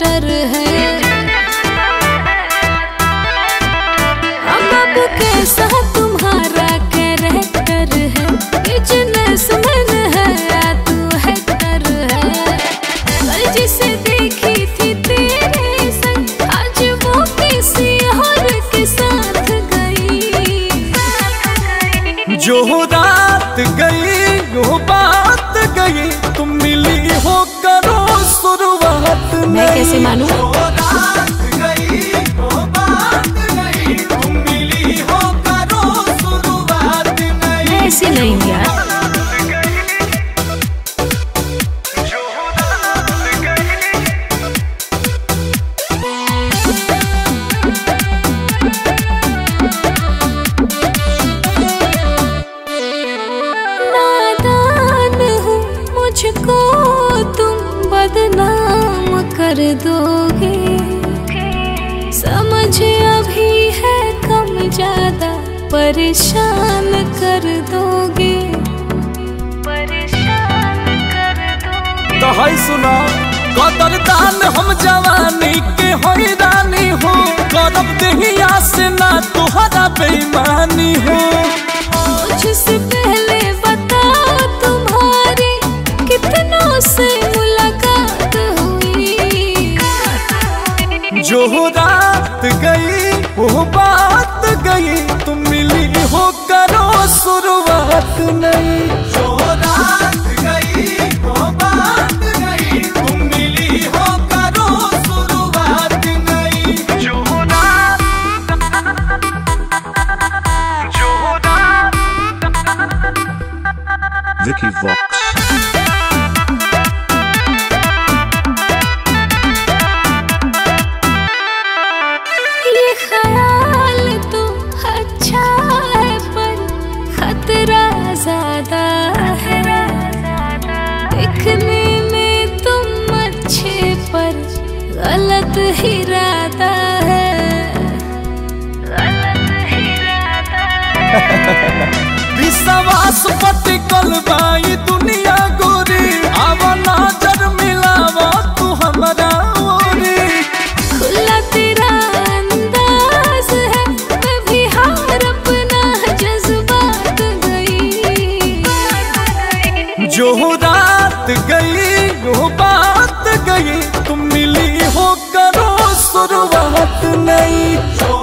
Actor है। अब कैसा तुम्हारा कैरेक्टर है, बिजनेसमैन है या तू हैकर है। कल जिसे देखी थी तेरे संग, आज वो किसी और के साथ गई। जो रात गई वो बात गई, तुम मिली हो करो शुरुआत। मैं कैसे मानूं? ऐसे नहीं यार। नादान हूँ, मुझको तुम बदनाम कर दोगे। समझ अभी है कम ज्यादा, परेशान कर दोगे। तो हाय सुना, कदरदान हम जवानी के हैरानी हो, करब देहिया से ना तुहरा बेईमानी हो। मुझसे पहले बताओ तुम्हारी कितनों से मुलाकात हुई। जो रात गई वो बात गई, तुम मिली हो करो शुरुआत नहीं। जो रात गई वो बात गई, तुम मिली हो करो शुरुआत नहीं। Vicky Vox. ये ख्याल तो अच्छा है पर खतरा ज्यादा है। दिखने में तुम अच्छे पर गलत इरादा है। विश्वास पटिकल बाई दुनिया गोरी, आवा नजर मिलावा तू हमरा ओरी। खुला तेरा अंदाज है, मैं भी हार अपना जज्बात गई। जो रात गई वो बात गई, तुम मिली हो करो शुरुआत नहीं।